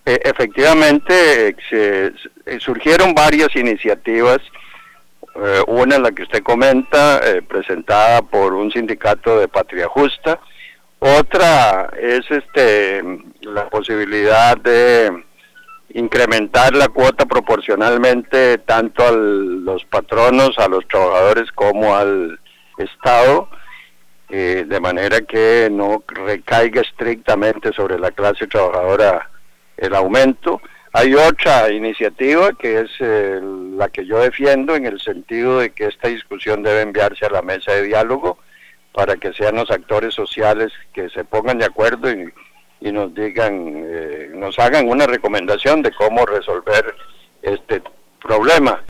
Efectivamente, surgieron varias iniciativas. Una, la que usted comenta, presentada por un sindicato de Patria Justa. Otra es la posibilidad de incrementar la cuota proporcionalmente tanto a los patronos, a los trabajadores como al Estado, de manera que no recaiga estrictamente sobre la clase trabajadora el aumento. Hay otra iniciativa que es la que yo defiendo, en el sentido de que esta discusión debe enviarse a la mesa de diálogo para que sean los actores sociales que se pongan de acuerdo y nos digan, nos hagan una recomendación de cómo resolver este problema.